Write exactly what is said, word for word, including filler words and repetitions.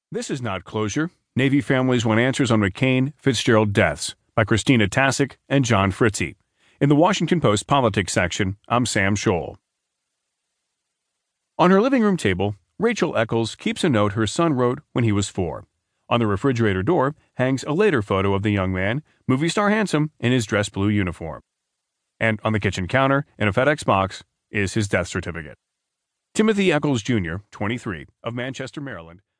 This is Not Closure. Navy Families Want Answers on McCain Fitzgerald Deaths by Christina Tasic and John Fritzy. In the Washington Post Politics section, I'm Sam Scholl. On her living room table, Rachel Eccles keeps a note her son wrote when he was four. On the refrigerator door hangs a later photo of the young man, movie star handsome, in his dress blue uniform. And on the kitchen counter, in a FedEx box, is his death certificate. Timothy Eccles Junior, twenty-three, of Manchester, Maryland,